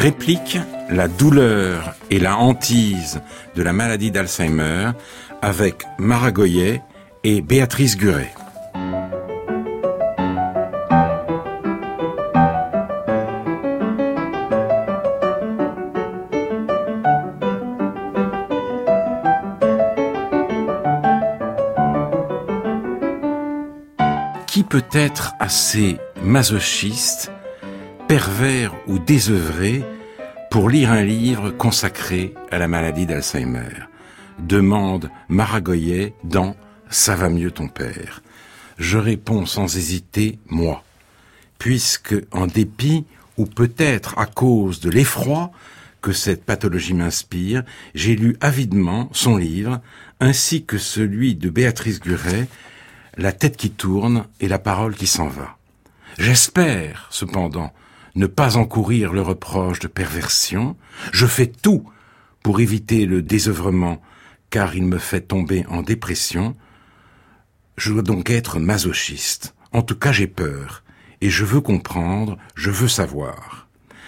Réplique la douleur et la hantise de la maladie d'Alzheimer avec Mara Goyet et Béatrice Guret. Qui peut être assez masochiste, pervers ou désœuvré pour lire un livre consacré à la maladie d'Alzheimer? Demande Mara Goyet dans « Ça va mieux ton père ». Je réponds sans hésiter « moi », puisque en dépit ou peut-être à cause de l'effroi que cette pathologie m'inspire, j'ai lu avidement son livre ainsi que celui de Béatrice Guret, La tête qui tourne et la parole qui s'en va. J'espère, cependant, ne pas encourir le reproche de perversion. Je fais tout pour éviter le désœuvrement, car il me fait tomber en dépression. Je dois donc être masochiste. En tout cas, j'ai peur. Et je veux comprendre, je veux savoir.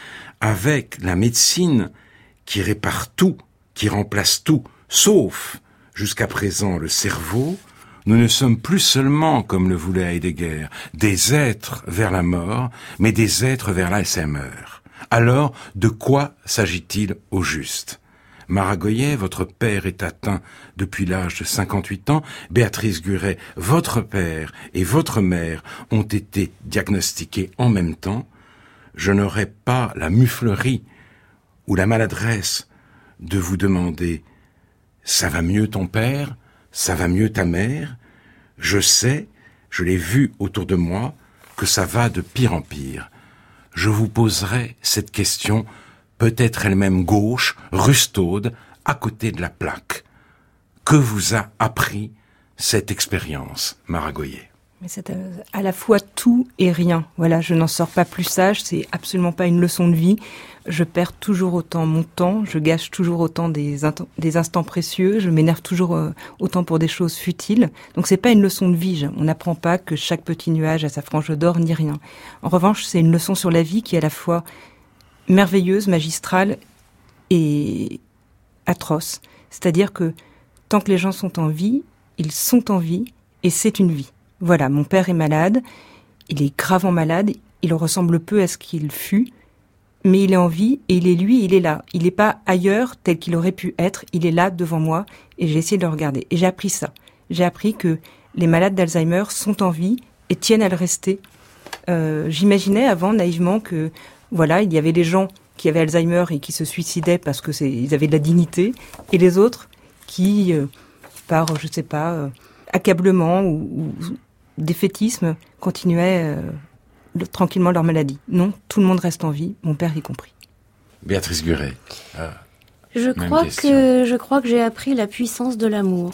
Avec la médecine qui répare tout, qui remplace tout, sauf, jusqu'à présent, le cerveau, nous ne sommes plus seulement, comme le voulait Heidegger, des êtres vers la mort, mais des êtres vers l'Alzheimer. Alors, de quoi s'agit-il au juste? Mara Goyet, votre père est atteint depuis l'âge de 58 ans. Béatrice Guret, votre père et votre mère ont été diagnostiqués en même temps. Je n'aurai pas la muflerie ou la maladresse de vous demander « Ça va mieux ton père ? Ça va mieux ta mère ?» Je sais, je l'ai vu autour de moi, que ça va de pire en pire. Je vous poserai cette question, peut-être elle-même gauche, rustaude, à côté de la plaque. Que vous a appris cette expérience, Mara Goyet? Mais c'est à la fois tout et rien. Voilà, je n'en sors pas plus sage, c'est absolument pas une leçon de vie. Je perds toujours autant mon temps, je gâche toujours autant des instants précieux, je m'énerve toujours autant pour des choses futiles. Donc c'est pas une leçon de vie, on n'apprend pas que chaque petit nuage a sa frange d'or ni rien. En revanche, c'est une leçon sur la vie qui est à la fois merveilleuse, magistrale et atroce. C'est-à-dire que tant que les gens sont en vie, ils sont en vie et c'est une vie. Voilà, mon père est malade, il est gravement malade, il ressemble peu à ce qu'il fut, mais il est en vie et il est lui, il est là. Il n'est pas ailleurs tel qu'il aurait pu être, il est là devant moi et j'ai essayé de le regarder. Et j'ai appris ça. J'ai appris que les malades d'Alzheimer sont en vie et tiennent à le rester. J'imaginais avant naïvement que voilà, il y avait des gens qui avaient Alzheimer et qui se suicidaient parce que ils avaient de la dignité, et les autres qui, par, je sais pas, accablement ou défaitisme, continuaient tranquillement leur maladie. Non, tout le monde reste en vie, mon père y compris. Béatrice Guret. Je crois que j'ai appris la puissance de l'amour.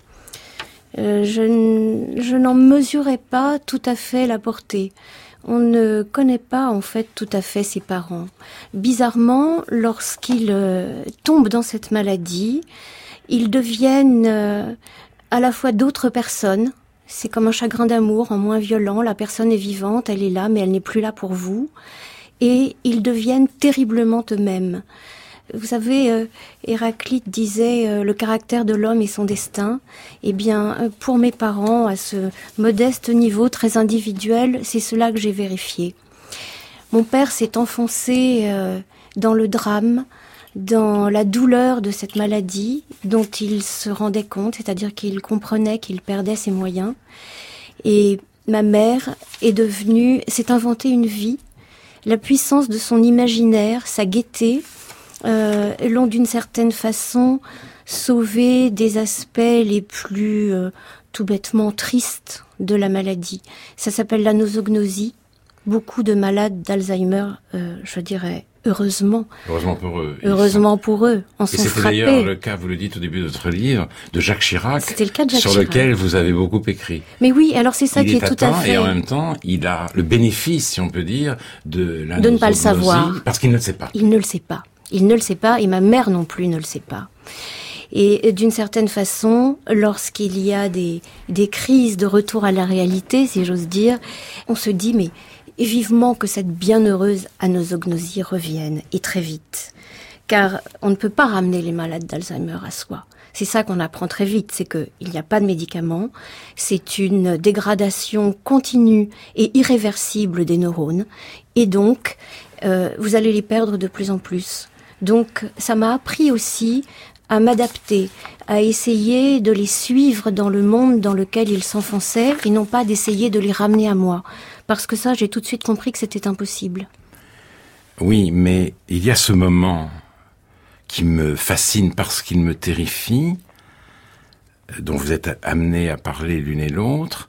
Je n'en mesurais pas tout à fait la portée. On ne connaît pas en fait tout à fait ses parents. Bizarrement, lorsqu'ils tombent dans cette maladie, ils deviennent à la fois d'autres personnes. C'est comme un chagrin d'amour en moins violent. La personne est vivante, elle est là, mais elle n'est plus là pour vous. Et ils deviennent terriblement eux-mêmes. Vous savez, Héraclite disait le caractère de l'homme et son destin. Eh bien, pour mes parents, à ce modeste niveau très individuel, c'est cela que j'ai vérifié. Mon père s'est enfoncé dans le drame, dans la douleur de cette maladie dont il se rendait compte, c'est-à-dire qu'il comprenait qu'il perdait ses moyens. Et ma mère s'est inventée une vie. La puissance de son imaginaire, sa gaieté, l'ont d'une certaine façon sauvé des aspects les plus tout bêtement tristes de la maladie. Ça s'appelle la nosognosie. Beaucoup de malades d'Alzheimer, je dirais, heureusement pour eux. Heureusement pour eux, en sont frappés. Et c'était d'ailleurs le cas, vous le dites au début de votre livre, de Jacques Chirac, c'était le cas de Jacques sur Chirac, lequel vous avez beaucoup écrit. Mais oui, alors c'est ça qui est tout à fait... Et en même temps, il a le bénéfice, si on peut dire, de ne pas le savoir. Parce qu'il ne le sait pas. Il ne le sait pas. Il ne le sait pas, et ma mère non plus ne le sait pas. Et d'une certaine façon, lorsqu'il y a des crises de retour à la réalité, si j'ose dire, on se dit, mais et vivement que cette bienheureuse anosognosie revienne, et très vite. Car on ne peut pas ramener les malades d'Alzheimer à soi. C'est ça qu'on apprend très vite, c'est qu'il n'y a pas de médicaments, c'est une dégradation continue et irréversible des neurones, et donc vous allez les perdre de plus en plus. Donc ça m'a appris aussi à m'adapter, à essayer de les suivre dans le monde dans lequel ils s'enfonçaient, et non pas d'essayer de les ramener à moi. Parce que ça, j'ai tout de suite compris que c'était impossible. Oui, mais il y a ce moment qui me fascine parce qu'il me terrifie, dont vous êtes amenés à parler l'une et l'autre,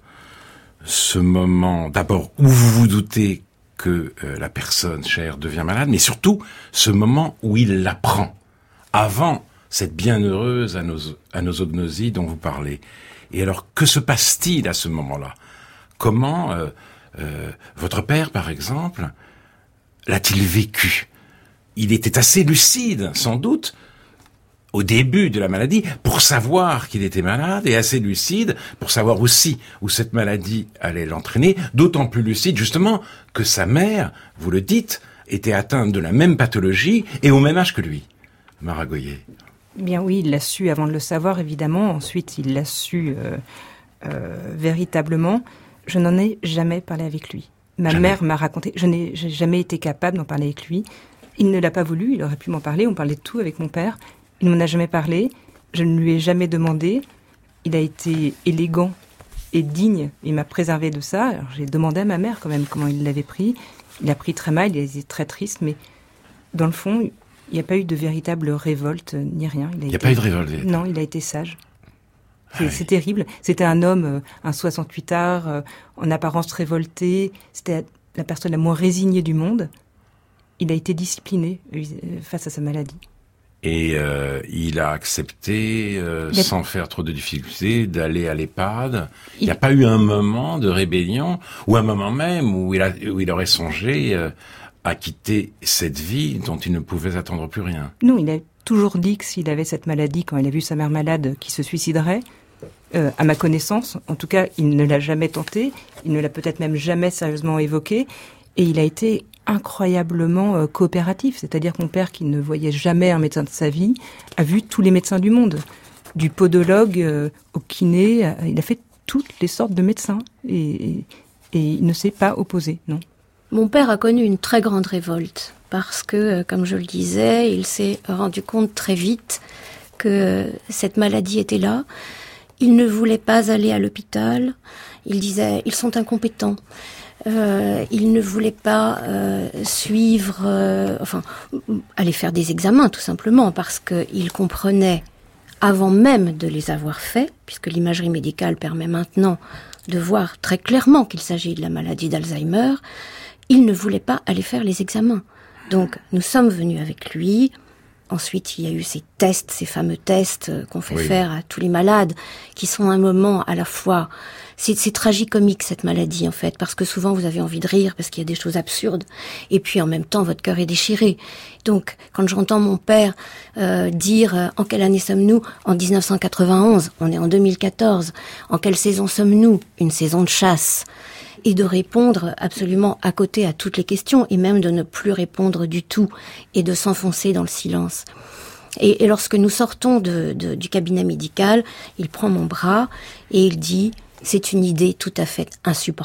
ce moment d'abord où vous vous doutez que la personne chère devient malade, mais surtout ce moment où il l'apprend, avant cette bienheureuse anosognosie dont vous parlez. Et alors, que se passe-t-il à ce moment-là ? Comment votre père, par exemple, l'a-t-il vécu ? Il était assez lucide, sans doute, au début de la maladie, pour savoir qu'il était malade, et assez lucide pour savoir aussi où cette maladie allait l'entraîner, d'autant plus lucide, justement, que sa mère, vous le dites, était atteinte de la même pathologie et au même âge que lui. Mara Goyer. Bien oui, il l'a su avant de le savoir, évidemment. Ensuite, il l'a su véritablement. Je n'en ai jamais parlé avec lui. Ma mère m'a raconté, j'ai jamais été capable d'en parler avec lui. Il ne l'a pas voulu, il aurait pu m'en parler, on parlait de tout avec mon père. Il m'en a jamais parlé, je ne lui ai jamais demandé. Il a été élégant et digne, il m'a préservé de ça. Alors, j'ai demandé à ma mère quand même comment il l'avait pris. Il a pris très mal, il était très triste, mais dans le fond, il n'y a pas eu de véritable révolte, ni rien. Il n'y a pas eu de révolte. Non, il a été sage. C'est terrible. C'était un homme, un 68ard, en apparence révolté. C'était la personne la moins résignée du monde. Il a été discipliné face à sa maladie. Et il a accepté, sans faire trop de difficultés, d'aller à l'EHPAD. Il n'y a pas eu un moment de rébellion, ou un moment même où il aurait songé à quitter cette vie dont il ne pouvait attendre plus rien. Non, il a toujours dit que s'il avait cette maladie, quand il a vu sa mère malade, qu'il se suiciderait. À ma connaissance, en tout cas, il ne l'a jamais tenté. Il ne l'a peut-être même jamais sérieusement évoqué. Et il a été incroyablement coopératif. C'est-à-dire que mon père, qui ne voyait jamais un médecin de sa vie, a vu tous les médecins du monde. Du podologue au kiné, il a fait toutes les sortes de médecins. Et il ne s'est pas opposé, non. Mon père a connu une très grande révolte parce que, comme je le disais, il s'est rendu compte très vite que cette maladie était là. Il ne voulait pas aller à l'hôpital. Il disait, ils sont incompétents. Il ne voulait pas aller faire des examens tout simplement parce qu'il comprenait, avant même de les avoir faits, puisque l'imagerie médicale permet maintenant de voir très clairement qu'il s'agit de la maladie d'Alzheimer, il ne voulait pas aller faire les examens. Donc nous sommes venus avec lui. Ensuite, il y a eu ces tests, ces fameux tests qu'on fait faire à tous les malades, qui sont un moment à la fois... C'est tragicomique, cette maladie, en fait, parce que souvent, vous avez envie de rire, parce qu'il y a des choses absurdes, et puis en même temps, votre cœur est déchiré. Donc, quand j'entends mon père dire « En quelle année sommes-nous ?» En 1991, on est en 2014. En quelle saison sommes-nous ? Une saison de chasse. Et de répondre absolument à côté à toutes les questions, et même de ne plus répondre du tout, et de s'enfoncer dans le silence. Et lorsque nous sortons du cabinet médical, il prend mon bras et il dit « C'est une idée tout à fait insupportable ».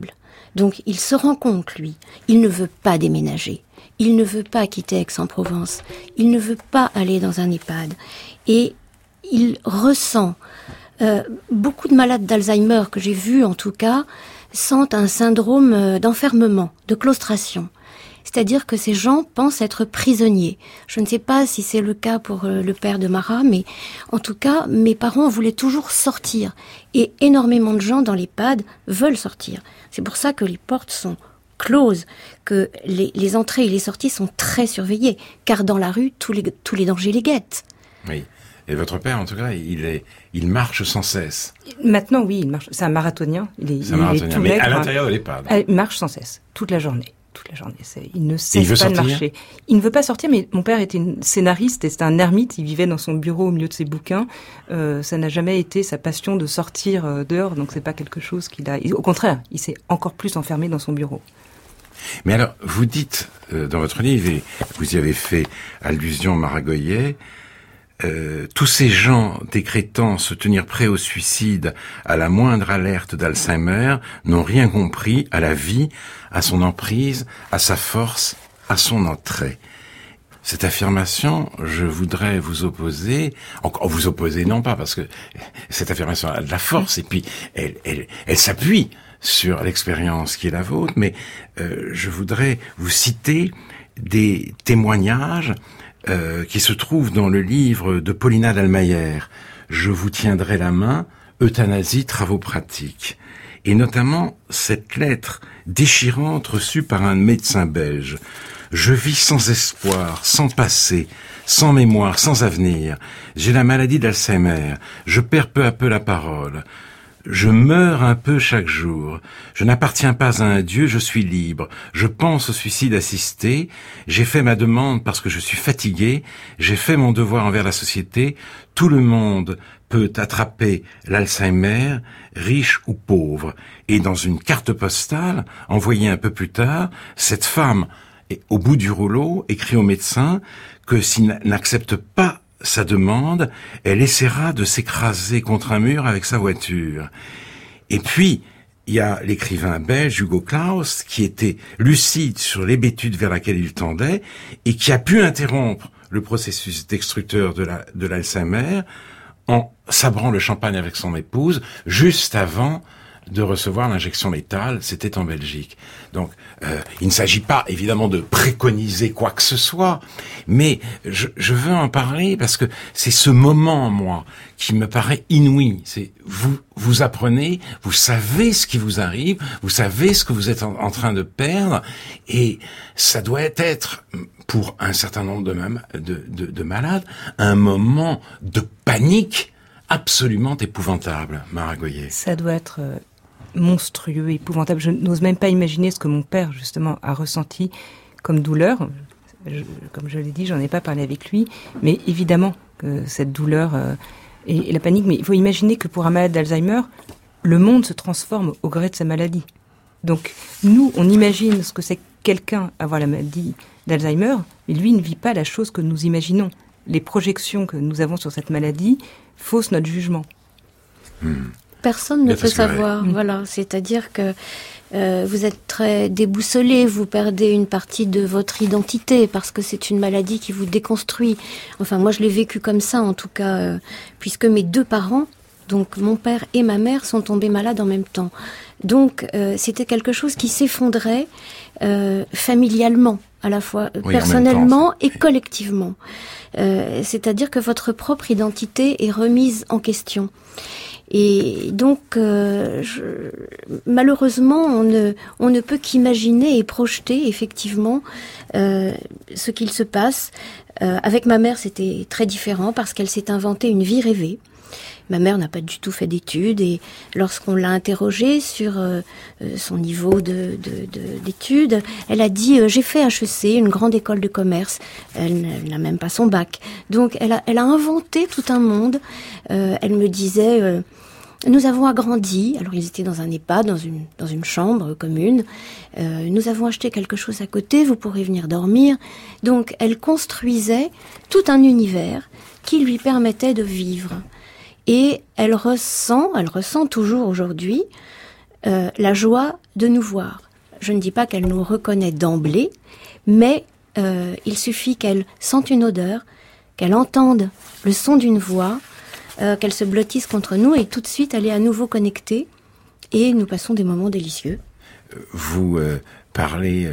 Donc il se rend compte, lui, il ne veut pas déménager, il ne veut pas quitter Aix-en-Provence, il ne veut pas aller dans un EHPAD. Et il ressent, beaucoup de malades d'Alzheimer que j'ai vus en tout cas, sentent un syndrome d'enfermement, de claustration. C'est-à-dire que ces gens pensent être prisonniers. Je ne sais pas si c'est le cas pour le père de Mara, mais en tout cas, mes parents voulaient toujours sortir. Et énormément de gens dans l'EHPAD veulent sortir. C'est pour ça que les portes sont closes, que les entrées et les sorties sont très surveillées, car dans la rue, tous les dangers les guettent. Oui. Et votre père, en tout cas, il marche sans cesse. Maintenant, oui, il marche. C'est un marathonien. Il est tout mais maigre, à l'intérieur de l'EHPAD. Il marche sans cesse, toute la journée. Il ne cesse pas de marcher. Il ne veut pas sortir, mais mon père était scénariste et c'était un ermite. Il vivait dans son bureau au milieu de ses bouquins. Ça n'a jamais été sa passion de sortir dehors, donc c'est pas quelque chose qu'il a. Au contraire, il s'est encore plus enfermé dans son bureau. Mais alors, vous dites dans votre livre, et vous y avez fait allusion, Maragoyer, tous ces gens décrétant se tenir prêts au suicide à la moindre alerte d'Alzheimer n'ont rien compris à la vie, à son emprise, à sa force, à son entrée. Cette affirmation, je voudrais vous opposer, encore vous opposer non pas, parce que cette affirmation a de la force, et puis elle s'appuie sur l'expérience qui est la vôtre, mais je voudrais vous citer des témoignages qui se trouvent dans le livre de Paulina Dallmayr, « Je vous tiendrai la main, euthanasie, travaux pratiques », et notamment cette lettre déchirante reçue par un médecin belge. « Je vis sans espoir, sans passé, sans mémoire, sans avenir. J'ai la maladie d'Alzheimer. Je perds peu à peu la parole. Je meurs un peu chaque jour. Je n'appartiens pas à un Dieu, je suis libre. Je pense au suicide assisté. J'ai fait ma demande parce que je suis fatigué. J'ai fait mon devoir envers la société. Tout le monde peut attraper l'Alzheimer, riche ou pauvre. » Et dans une carte postale, envoyée un peu plus tard, cette femme, au bout du rouleau, écrit au médecin que s'il n'accepte pas sa demande, elle essaiera de s'écraser contre un mur avec sa voiture. Et puis, il y a l'écrivain belge Hugo Claus qui était lucide sur l'hébétude vers laquelle il tendait et qui a pu interrompre le processus destructeur de l'Alzheimer en sabrant le champagne avec son épouse juste avant de recevoir l'injection létale, c'était en Belgique. Donc, il ne s'agit pas évidemment de préconiser quoi que ce soit, mais je veux en parler parce que c'est ce moment, moi, qui me paraît inouï. C'est vous apprenez, vous savez ce qui vous arrive, vous savez ce que vous êtes en train de perdre, et ça doit être, pour un certain nombre de malades, un moment de panique absolument épouvantable, Maragoyer. Ça doit être monstrueux, épouvantable. Je n'ose même pas imaginer ce que mon père, justement, a ressenti comme douleur. Comme je l'ai dit, j'en ai pas parlé avec lui, mais évidemment que cette douleur et la panique, mais il faut imaginer que pour un malade d'Alzheimer, le monde se transforme au gré de sa maladie. Donc, nous, on imagine ce que c'est quelqu'un avoir la maladie d'Alzheimer, mais lui ne vit pas la chose que nous imaginons. Les projections que nous avons sur cette maladie faussent notre jugement. Personne ne peut savoir, voilà. C'est-à-dire que vous êtes très déboussolé, vous perdez une partie de votre identité parce que c'est une maladie qui vous déconstruit. Enfin, moi, je l'ai vécu comme ça, en tout cas, puisque mes deux parents, donc mon père et ma mère, sont tombés malades en même temps. Donc, c'était quelque chose qui s'effondrait familialement, à la fois personnellement et collectivement. C'est-à-dire que votre propre identité est remise en question. Et donc, malheureusement, on ne peut qu'imaginer et projeter effectivement ce qu'il se passe. Avec ma mère, c'était très différent parce qu'elle s'est inventée une vie rêvée. Ma mère n'a pas du tout fait d'études et lorsqu'on l'a interrogée sur son niveau d'études, elle a dit j'ai fait HEC, une grande école de commerce. Elle n'a même pas son bac. Donc elle a inventé tout un monde. Elle me disait nous avons agrandi. Alors ils étaient dans un EHPAD, dans une chambre commune. Nous avons acheté quelque chose à côté. Vous pourrez venir dormir. Donc elle construisait tout un univers qui lui permettait de vivre. Et elle ressent toujours aujourd'hui la joie de nous voir. Je ne dis pas qu'elle nous reconnaît d'emblée, mais il suffit qu'elle sente une odeur, qu'elle entende le son d'une voix, qu'elle se blottisse contre nous et tout de suite elle est à nouveau connectée et nous passons des moments délicieux. Vous parlez,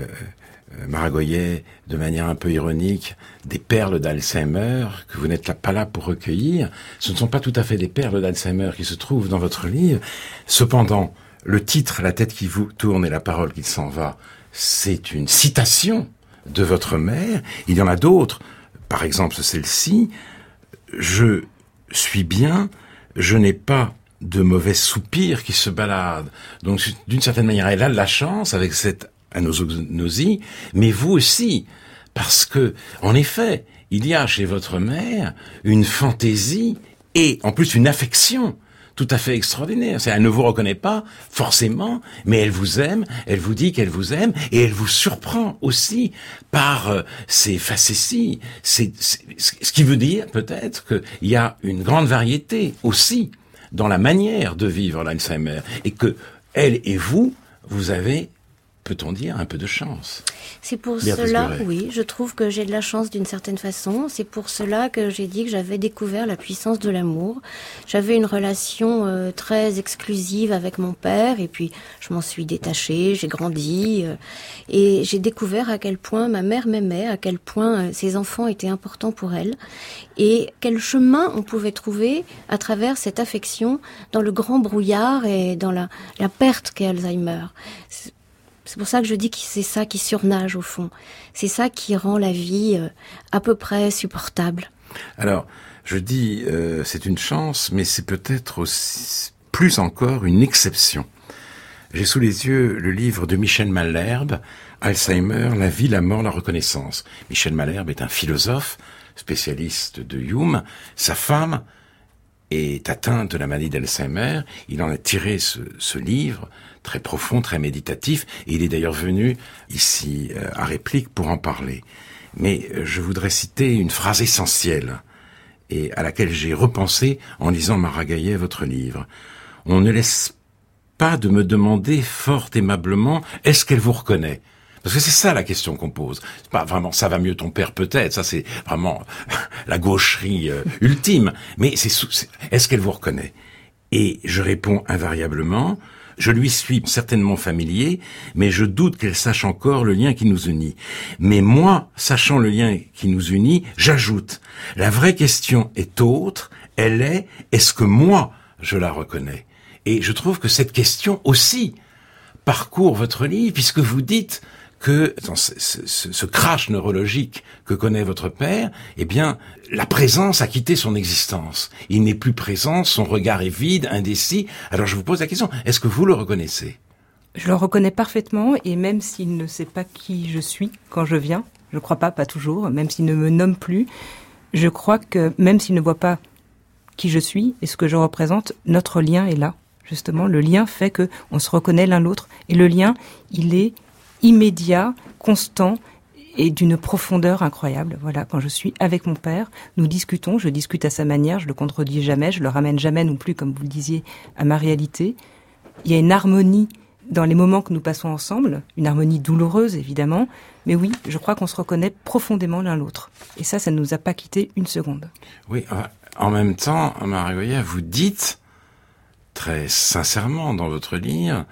Maragoyer, de manière un peu ironique, des perles d'Alzheimer que vous n'êtes pas là pour recueillir. Ce ne sont pas tout à fait des perles d'Alzheimer qui se trouvent dans votre livre. Cependant, le titre, La tête qui vous tourne et la parole qui s'en va, c'est une citation de votre mère. Il y en a d'autres. Par exemple, celle-ci. Je suis bien, je n'ai pas de mauvais soupirs qui se baladent. Donc, d'une certaine manière, elle a de la chance avec cette anosognosie, mais vous aussi, parce que, en effet, il y a chez votre mère une fantaisie et, en plus, une affection tout à fait extraordinaire. Elle ne vous reconnaît pas forcément, mais elle vous aime, elle vous dit qu'elle vous aime, et elle vous surprend aussi par ses facéties. Ce qui veut dire peut-être qu'il y a une grande variété aussi dans la manière de vivre l'Alzheimer, et que elle et vous avez, peut-on dire, un peu de chance. C'est pour cela, oui, je trouve que j'ai de la chance d'une certaine façon. C'est pour cela que j'ai dit que j'avais découvert la puissance de l'amour. J'avais une relation très exclusive avec mon père, et puis je m'en suis détachée, j'ai grandi, et j'ai découvert à quel point ma mère m'aimait, à quel point ses enfants étaient importants pour elle, et quel chemin on pouvait trouver à travers cette affection dans le grand brouillard et dans la perte qu'est Alzheimer. C'est pour ça que je dis que c'est ça qui surnage au fond. C'est ça qui rend la vie à peu près supportable. Alors, je dis c'est une chance, mais c'est peut-être aussi plus encore une exception. J'ai sous les yeux le livre de Michel Malherbe, Alzheimer, la vie, la mort, la reconnaissance. Michel Malherbe est un philosophe, spécialiste de Hume. Sa femme est atteinte de la maladie d'Alzheimer. Il en a tiré ce livre très profond, très méditatif, et il est d'ailleurs venu ici à Réplique pour en parler. Mais je voudrais citer une phrase essentielle et à laquelle j'ai repensé en lisant Maragaillet, votre livre. On ne laisse pas de me demander fort aimablement « est-ce qu'elle vous reconnaît ?» Parce que c'est ça la question qu'on pose. C'est pas vraiment « ça va mieux ton père peut-être », ça c'est vraiment la gaucherie ultime. Mais est-ce qu'elle vous reconnaît ? Et je réponds invariablement « je lui suis certainement familier, mais je doute qu'elle sache encore le lien qui nous unit. Mais moi, sachant le lien qui nous unit, j'ajoute, la vraie question est autre, elle est, est-ce que moi, je la reconnais ? Et je trouve que cette question aussi parcourt votre livre, puisque vous dites que dans ce crash neurologique que connaît votre père, eh bien, la présence a quitté son existence. Il n'est plus présent, son regard est vide, indécis. Alors je vous pose la question, est-ce que vous le reconnaissez ? Je le reconnais parfaitement, et même s'il ne sait pas qui je suis quand je viens, je crois pas toujours, même s'il ne me nomme plus, je crois que même s'il ne voit pas qui je suis et ce que je représente, notre lien est là. Justement, le lien fait que on se reconnaît l'un l'autre, et le lien, il est immédiat, constant et d'une profondeur incroyable. Voilà, quand je suis avec mon père, nous discutons, je discute à sa manière, je le contredis jamais, je le ramène jamais non plus, comme vous le disiez, à ma réalité. Il y a une harmonie dans les moments que nous passons ensemble, une harmonie douloureuse évidemment, mais oui, je crois qu'on se reconnaît profondément l'un l'autre. Et ça ne nous a pas quitté une seconde. Oui, en même temps, Maragaillet, vous dites très sincèrement dans votre livre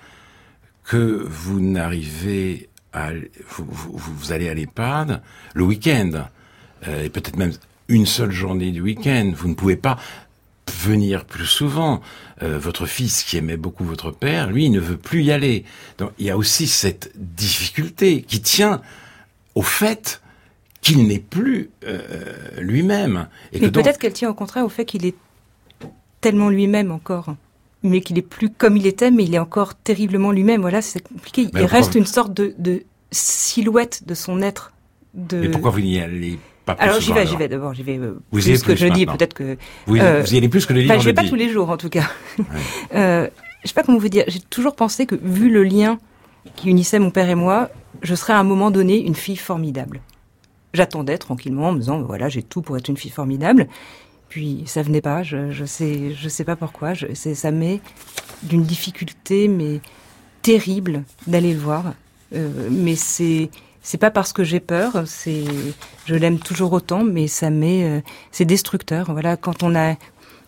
que vous n'arrivez à... Vous allez à l'EHPAD le week-end, et peut-être même une seule journée du week-end. Vous ne pouvez pas venir plus souvent. Votre fils, qui aimait beaucoup votre père, lui, il ne veut plus y aller. Donc, il y a aussi cette difficulté qui tient au fait qu'il n'est plus lui-même. Et mais peut-être qu'elle tient au contraire au fait qu'il est tellement lui-même encore. Mais qu'il est plus comme il était, mais il est encore terriblement lui-même. Voilà, c'est compliqué. Il reste une sorte de silhouette de son être. Mais pourquoi vous n'y allez pas plus alors, souvent? J'y vais d'abord. J'y vais vous plus que je maintenant. dis. Peut-être que... Vous y allez plus que le livre le dit. Je vais pas tous les jours, en tout cas. Ouais. Je sais pas comment vous dire. J'ai toujours pensé que, vu le lien qui unissait mon père et moi, je serais à un moment donné une fille formidable. J'attendais tranquillement en me disant, voilà, j'ai tout pour être une fille formidable. Puis ça venait pas, je sais pas pourquoi, ça m'est d'une difficulté mais terrible d'aller le voir. Mais c'est pas parce que j'ai peur, je l'aime toujours autant, mais c'est destructeur. Voilà, quand on est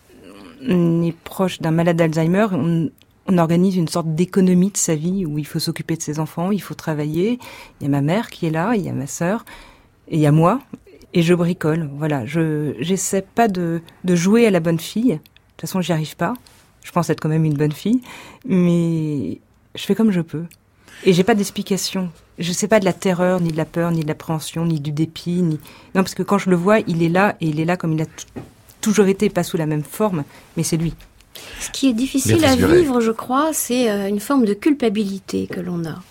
proche d'un malade d'Alzheimer, on organise une sorte d'économie de sa vie où il faut s'occuper de ses enfants, il faut travailler. Il y a ma mère qui est là, il y a ma sœur, et il y a moi. Et je bricole, voilà. J'essaie pas de jouer à la bonne fille. De toute façon, j'y arrive pas. Je pense être quand même une bonne fille. Mais je fais comme je peux. Et j'ai pas d'explication. Je sais pas de la terreur, ni de la peur, ni de l'appréhension, ni du dépit, Non, parce que quand je le vois, il est là, et il est là comme il a toujours été, pas sous la même forme, mais c'est lui. Ce qui est difficile à vivre, je crois, c'est une forme de culpabilité que l'on a.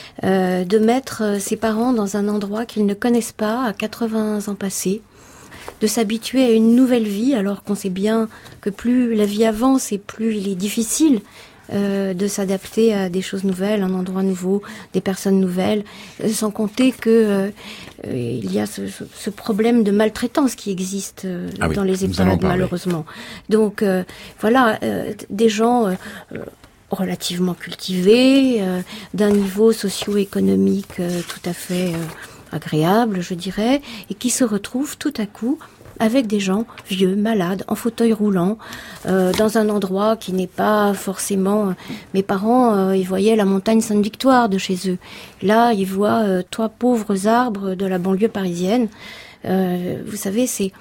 De mettre ses parents dans un endroit qu'ils ne connaissent pas à 80 ans passés, de s'habituer à une nouvelle vie, alors qu'on sait bien que plus la vie avance et plus il est difficile de s'adapter à des choses nouvelles, un endroit nouveau, des personnes nouvelles, sans compter que il y a ce problème de maltraitance qui existe dans les EHPAD, malheureusement. Donc voilà, des gens relativement cultivés, d'un niveau socio-économique tout à fait agréable, je dirais, et qui se retrouvent tout à coup avec des gens vieux, malades, en fauteuil roulant, dans un endroit qui n'est pas forcément... Mes parents, ils voyaient la montagne Sainte-Victoire de chez eux. Là, ils voient 3 pauvres arbres de la banlieue parisienne. Vous savez, c'est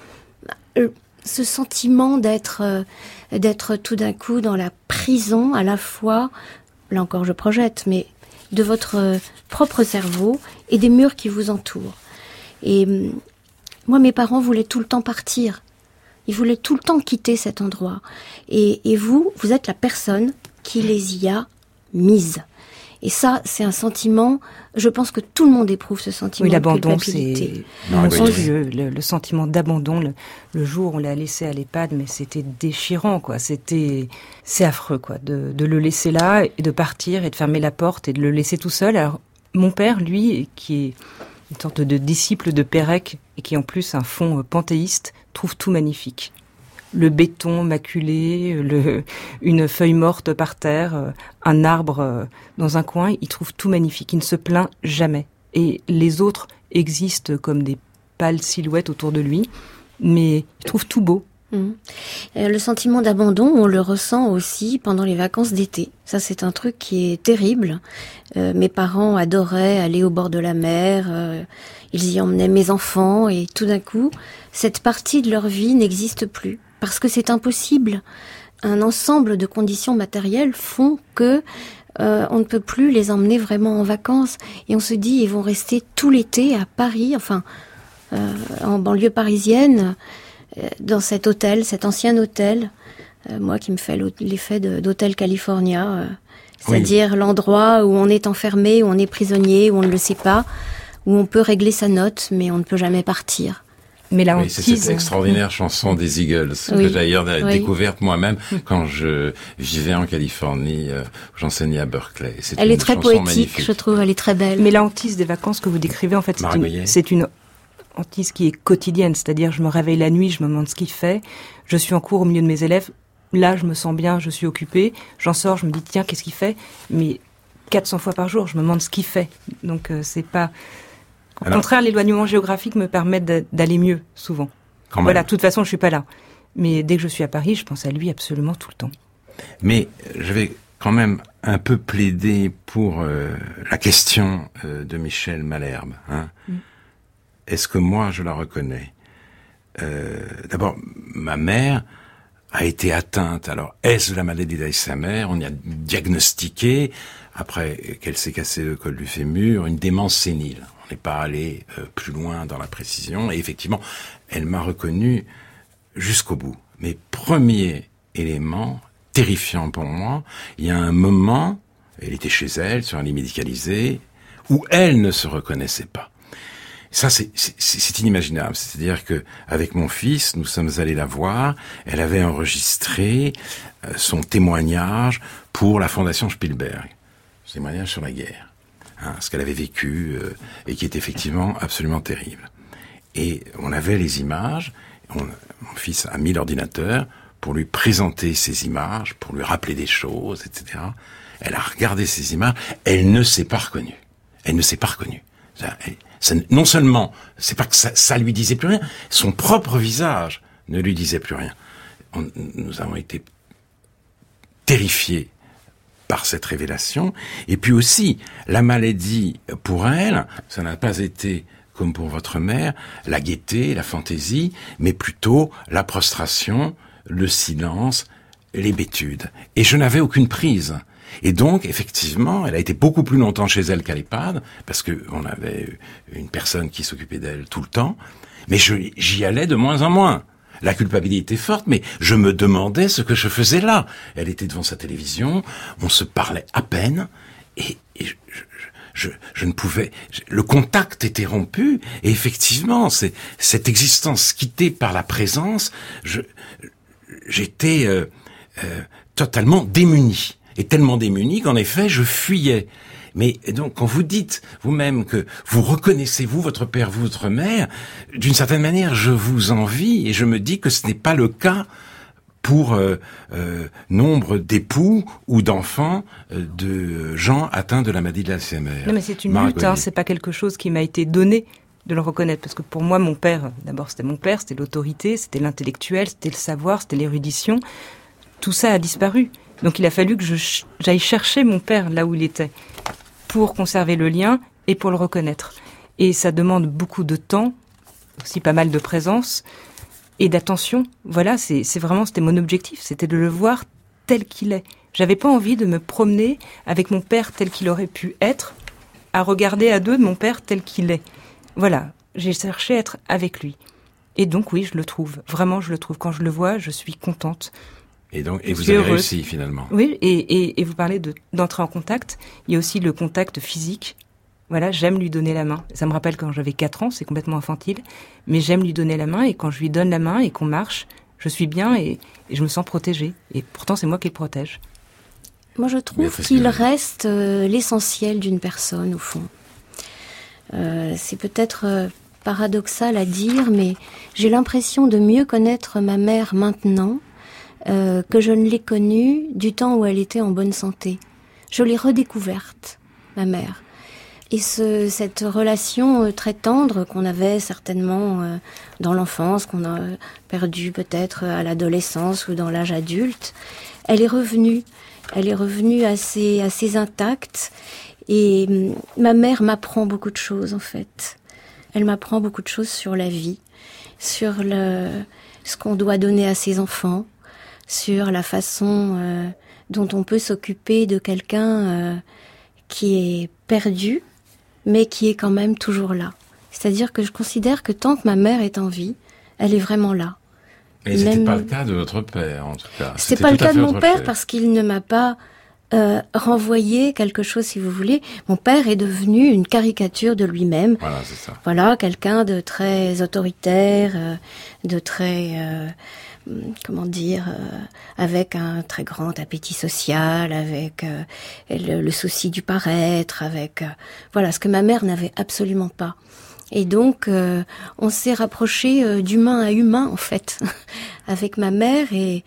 ce sentiment d'être tout d'un coup dans la prison, à la fois, là encore je projette, mais de votre propre cerveau et des murs qui vous entourent. Et moi, mes parents voulaient tout le temps partir. Ils voulaient tout le temps quitter cet endroit. Et vous êtes la personne qui les y a mises. Et ça, c'est un sentiment, je pense que tout le monde éprouve ce sentiment de culpabilité. Monstrueux, le sentiment d'abandon. Le jour où on l'a laissé à l'EHPAD, mais c'était déchirant, quoi. C'est affreux, quoi, de le laisser là et de partir et de fermer la porte et de le laisser tout seul. Alors, mon père, lui, qui est une sorte de disciple de Pérec et qui en plus un fond panthéiste, trouve tout magnifique. Le béton maculé, une feuille morte par terre, un arbre dans un coin, il trouve tout magnifique. Il ne se plaint jamais. Et les autres existent comme des pâles silhouettes autour de lui, mais il trouve tout beau. Le sentiment d'abandon, on le ressent aussi pendant les vacances d'été. Ça, c'est un truc qui est terrible. Mes parents adoraient aller au bord de la mer, ils y emmenaient mes enfants, et tout d'un coup, cette partie de leur vie n'existe plus. Parce que c'est impossible. Un ensemble de conditions matérielles font que on ne peut plus les emmener vraiment en vacances. Et on se dit, ils vont rester tout l'été à Paris, en banlieue parisienne, dans cet hôtel, cet ancien hôtel, moi qui me fait l'effet d'hôtel California, c'est-à-dire l'endroit où on est enfermé, où on est prisonnier, où on ne le sait pas, où on peut régler sa note, mais on ne peut jamais partir. Mais la hantise... c'est cette extraordinaire chanson des Eagles, que j'ai d'ailleurs découverte moi-même quand je vivais en Californie, j'enseignais à Berkeley. Elle est très poétique, magnifique. Je trouve, elle est très belle. Mais la hantise des vacances que vous décrivez, en fait, c'est une hantise qui est quotidienne, c'est-à-dire je me réveille la nuit, je me demande ce qu'il fait, je suis en cours au milieu de mes élèves, là je me sens bien, je suis occupée, j'en sors, je me dis tiens, qu'est-ce qu'il fait ? Mais 400 fois par jour, je me demande ce qu'il fait. Donc c'est pas... Au contraire, l'éloignement géographique me permet d'aller mieux, souvent. Voilà, de toute façon, je suis pas là. Mais dès que je suis à Paris, je pense à lui absolument tout le temps. Mais je vais quand même un peu plaider pour la question de Michel Malherbe. Est-ce que moi, je la reconnais ? D'abord, ma mère a été atteinte. Alors, est-ce la maladie d'Alzheimer ? On y a diagnostiqué, après qu'elle s'est cassé le col du fémur, une démence sénile. On n'est pas allé plus loin dans la précision. Et effectivement, elle m'a reconnu jusqu'au bout. Mais premier élément terrifiant pour moi, il y a un moment, elle était chez elle, sur un lit médicalisé, où elle ne se reconnaissait pas. Ça, c'est inimaginable. C'est-à-dire que avec mon fils, nous sommes allés la voir. Elle avait enregistré son témoignage pour la Fondation Spielberg. Son témoignage sur la guerre. Ce qu'elle avait vécu et qui est effectivement absolument terrible. Et on avait les images. Mon fils a mis l'ordinateur pour lui présenter ces images, pour lui rappeler des choses, etc. Elle a regardé ces images. Elle ne s'est pas reconnue. Elle ne s'est pas reconnue. Non seulement, c'est pas que ça lui disait plus rien, son propre visage ne lui disait plus rien. Nous avons été terrifiés par cette révélation. Et puis aussi, la maladie, pour elle, ça n'a pas été, comme pour votre mère, la gaieté, la fantaisie, mais plutôt la prostration, le silence, l'hébétude. Et je n'avais aucune prise. Et donc, effectivement, elle a été beaucoup plus longtemps chez elle qu'à l'EHPAD, parce que on avait une personne qui s'occupait d'elle tout le temps, mais j'y allais de moins en moins. La culpabilité était forte, mais je me demandais ce que je faisais là. Elle était devant sa télévision, on se parlait à peine, et je ne pouvais, le contact était rompu, et effectivement, c'est cette existence quittée par la présence, j'étais totalement démuni, et tellement démuni qu'en effet, je fuyais. Mais donc, quand vous dites vous-même que vous reconnaissez, vous, votre père, vous, votre mère, d'une certaine manière, je vous envie, et je me dis que ce n'est pas le cas pour nombre d'époux ou d'enfants de gens atteints de la maladie de l'Alzheimer. Non, mais c'est une lutte, c'est pas quelque chose qui m'a été donné de le reconnaître, parce que pour moi, mon père, d'abord c'était mon père, c'était l'autorité, c'était l'intellectuel, c'était le savoir, c'était l'érudition. Tout ça a disparu. Donc il a fallu que j'aille chercher mon père là où il était, pour conserver le lien et pour le reconnaître. Et ça demande beaucoup de temps, aussi pas mal de présence, et d'attention. Voilà, c'était mon objectif, c'était de le voir tel qu'il est. J'avais pas envie de me promener avec mon père tel qu'il aurait pu être, à regarder à deux mon père tel qu'il est. Voilà, j'ai cherché à être avec lui. Et donc oui, je le trouve. Vraiment, je le trouve. Quand je le vois, je suis contente. Et donc, et vous avez réussi finalement. Oui, et vous parlez d'entrer en contact. Il y a aussi le contact physique. Voilà, j'aime lui donner la main. Ça me rappelle quand j'avais 4 ans, c'est complètement infantile. Mais j'aime lui donner la main, et quand je lui donne la main et qu'on marche, je suis bien et je me sens protégée. Et pourtant, c'est moi qui le protège. Moi, je trouve qu'il reste l'essentiel d'une personne, au fond. C'est peut-être paradoxal à dire, mais j'ai l'impression de mieux connaître ma mère maintenant que je ne l'ai connue du temps où elle était en bonne santé. Je l'ai redécouverte, ma mère. Et cette relation très tendre qu'on avait certainement dans l'enfance, qu'on a perdue peut-être à l'adolescence ou dans l'âge adulte, elle est revenue. Elle est revenue assez intacte. Et ma mère m'apprend beaucoup de choses, en fait. Elle m'apprend beaucoup de choses sur la vie, sur ce qu'on doit donner à ses enfants, sur la façon dont on peut s'occuper de quelqu'un qui est perdu, mais qui est quand même toujours là. C'est-à-dire que je considère que tant que ma mère est en vie, elle est vraiment là. Et c'était pas le cas de votre père, en tout cas. C'était pas le cas de mon père parce qu'il ne m'a pas renvoyé quelque chose, si vous voulez. Mon père est devenu une caricature de lui-même. Voilà, c'est ça. Voilà, quelqu'un de très autoritaire, de très... avec un très grand appétit social, avec le souci du paraître, avec voilà, ce que ma mère n'avait absolument pas. Et donc on s'est rapproché d'humain à humain en fait avec ma mère, et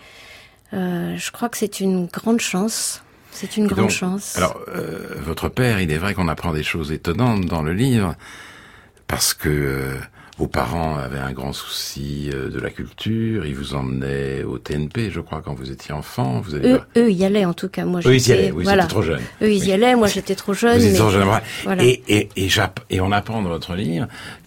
je crois que c'est une grande chance. C'est une grande chance. Alors votre père, il est vrai qu'on apprend des choses étonnantes dans le livre, parce que vos parents avaient un grand souci de la culture, ils vous emmenaient au TNP, je crois, quand vous étiez enfant. Vous avez... Eux y allaient, en tout cas. Moi, eux, ils y allaient, oui, voilà. J'étais trop jeune. Eux, ils y allaient, moi, j'étais trop jeune. Vous étiez trop jeune, voilà. Et on apprend dans votre livre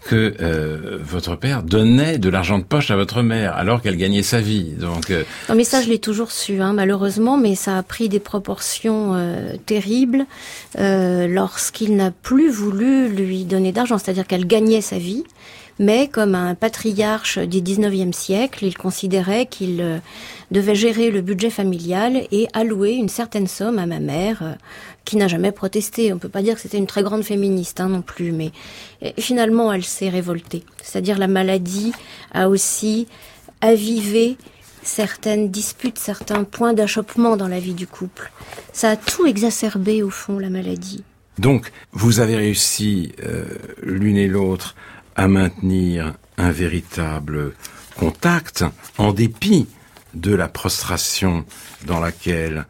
que votre père donnait de l'argent de poche à votre mère, alors qu'elle gagnait sa vie. Donc, non, mais ça, je l'ai toujours su, malheureusement, mais ça a pris des proportions terribles lorsqu'il n'a plus voulu lui donner d'argent. C'est-à-dire qu'elle gagnait sa vie, mais comme un patriarche du 19e siècle, il considérait qu'il devait gérer le budget familial et allouer une certaine somme à ma mère, qui n'a jamais protesté. On peut pas dire que c'était une très grande féministe non plus, mais finalement elle s'est révoltée. C'est-à-dire la maladie a aussi avivé certaines disputes, certains points d'achoppement dans la vie du couple. Ça a tout exacerbé au fond, la maladie. Donc vous avez réussi l'une et l'autre à maintenir un véritable contact, en dépit de la prostration dans laquelle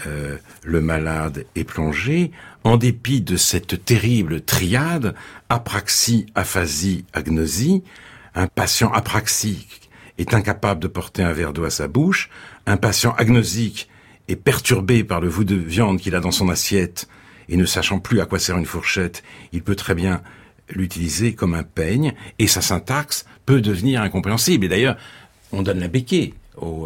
le malade est plongé, en dépit de cette terrible triade, apraxie, aphasie, agnosie. Un patient apraxique est incapable de porter un verre d'eau à sa bouche, un patient agnosique est perturbé par le bout de viande qu'il a dans son assiette, et ne sachant plus à quoi sert une fourchette, il peut très bien l'utiliser comme un peigne, et sa syntaxe peut devenir incompréhensible. Et d'ailleurs, on donne la béquille aux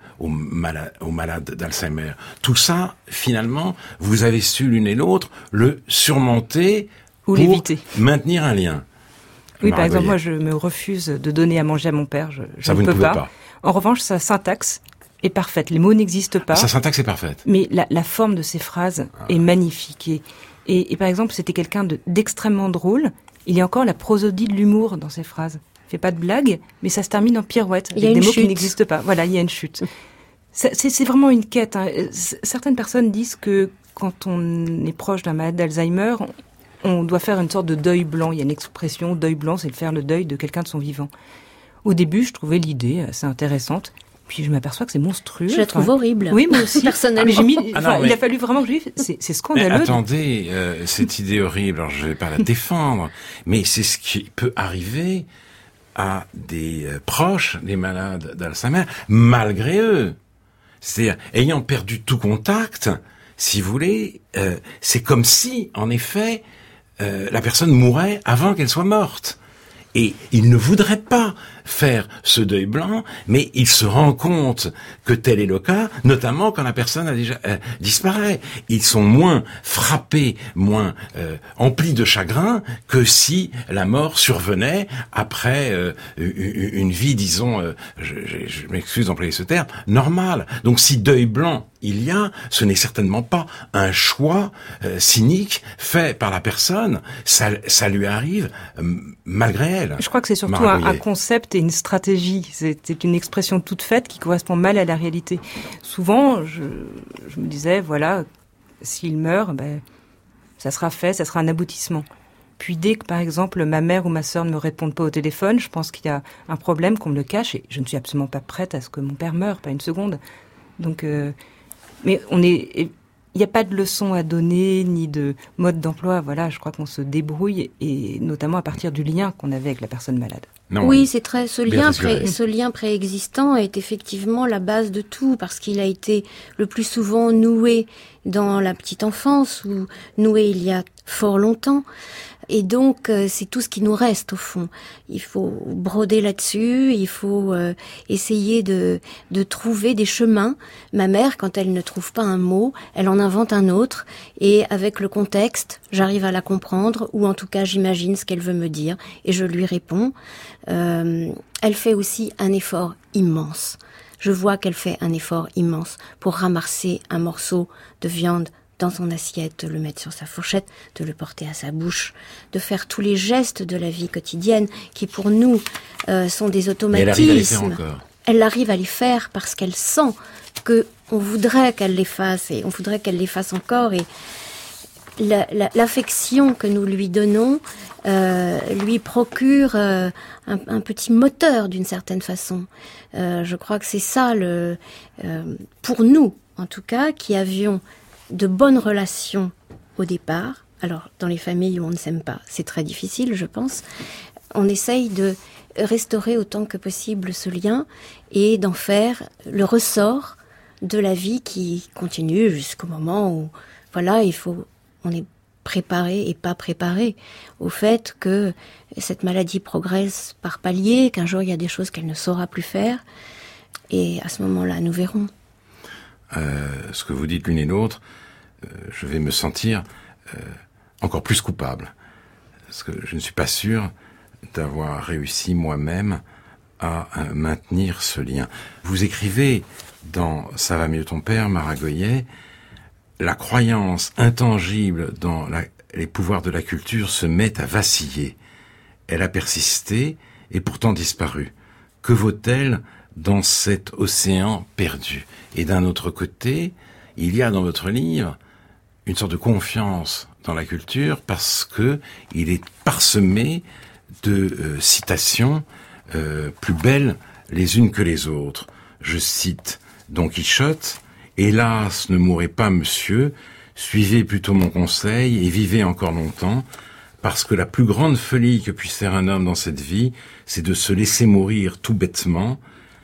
malades d'Alzheimer. Tout ça, finalement, vous avez su l'une et l'autre le surmonter ou pour l'éviter, maintenir un lien. Oui, par exemple, moi, je me refuse de donner à manger à mon père. Je ne peux pas. En revanche, sa syntaxe est parfaite. Les mots n'existent pas. Sa syntaxe est parfaite. Mais la forme de ces phrases est magnifique. Et par exemple, c'était quelqu'un d'extrêmement drôle. Il y a encore la prosodie de l'humour dans ses phrases. Il fait pas de blagues, mais ça se termine en pirouette. Il y a avec une des mots chute. qui n'existent pas. Voilà, il y a une chute. C'est vraiment une quête. Hein. Certaines personnes disent que quand on est proche d'un malade d'Alzheimer, on doit faire une sorte de deuil blanc. Il y a une expression, deuil blanc, c'est faire le deuil de quelqu'un de son vivant. Au début, je trouvais l'idée assez intéressante. Puis je m'aperçois que c'est monstrueux. Je la trouve horrible. Oui, moi aussi. Personnellement. Il a fallu vraiment que c'est scandaleux. Mais attendez, cette idée horrible, alors je vais pas la défendre, mais c'est ce qui peut arriver à des proches des malades d'Alzheimer, malgré eux. C'est-à-dire, ayant perdu tout contact, si vous voulez, c'est comme si, en effet, la personne mourait avant qu'elle soit morte. Et il ne voudrait pas faire ce deuil blanc, mais il se rend compte que tel est le cas, notamment quand la personne a déjà disparaît. Ils sont moins frappés, moins emplis de chagrin que si la mort survenait après une vie, disons, je m'excuse d'employer ce terme, normale. Donc si deuil blanc il y a, ce n'est certainement pas un choix cynique fait par la personne, ça lui arrive malgré elle. Je crois que c'est surtout un concept et une stratégie. C'est une expression toute faite qui correspond mal à la réalité. Souvent, je me disais, voilà, s'il meurt, ça sera fait, ça sera un aboutissement. Puis dès que, par exemple, ma mère ou ma sœur ne me répondent pas au téléphone, je pense qu'il y a un problème, qu'on me le cache, et je ne suis absolument pas prête à ce que mon père meure, pas une seconde. Donc, mais il n'y a pas de leçon à donner, ni de mode d'emploi. Voilà, je crois qu'on se débrouille, et notamment à partir du lien qu'on avait avec la personne malade. Non, oui, c'est très, ce lien préexistant est effectivement la base de tout, parce qu'il a été le plus souvent noué dans la petite enfance, ou noué il y a fort longtemps. Et donc, c'est tout ce qui nous reste, au fond. Il faut broder là-dessus, il faut essayer de trouver des chemins. Ma mère, quand elle ne trouve pas un mot, elle en invente un autre, et avec le contexte, j'arrive à la comprendre, ou en tout cas, j'imagine ce qu'elle veut me dire, et je lui réponds. Elle fait aussi un effort immense. Je vois qu'elle fait un effort immense pour ramasser un morceau de viande dans son assiette, de le mettre sur sa fourchette, de le porter à sa bouche, de faire tous les gestes de la vie quotidienne qui pour nous sont des automatismes. Mais elle arrive à les faire encore. Elle arrive à les faire parce qu'elle sent que on voudrait qu'elle les fasse, et on voudrait qu'elle les fasse encore, et l'affection que nous lui donnons lui procure un petit moteur d'une certaine façon. Je crois que c'est ça pour nous en tout cas, qui avions de bonnes relations au départ. Alors, dans les familles où on ne s'aime pas, c'est très difficile, je pense. On essaye de restaurer autant que possible ce lien et d'en faire le ressort de la vie qui continue jusqu'au moment où, voilà, on est préparé et pas préparé au fait que cette maladie progresse par paliers, qu'un jour il y a des choses qu'elle ne saura plus faire. Et à ce moment-là, nous verrons. Ce que vous dites l'une et l'autre, je vais me sentir encore plus coupable. Parce que je ne suis pas sûr d'avoir réussi moi-même à maintenir ce lien. Vous écrivez dans « Ça va mieux ton père », Maragoyer, la croyance intangible dans les pouvoirs de la culture se met à vaciller. Elle a persisté et pourtant disparu. Que vaut-elle dans cet océan perdu? Et d'un autre côté, il y a dans votre livre une sorte de confiance dans la culture parce que il est parsemé de citations plus belles les unes que les autres. Je cite Don Quichotte: « Hélas, ne mourrez pas, monsieur, suivez plutôt mon conseil et vivez encore longtemps, parce que la plus grande folie que puisse faire un homme dans cette vie, c'est de se laisser mourir tout bêtement,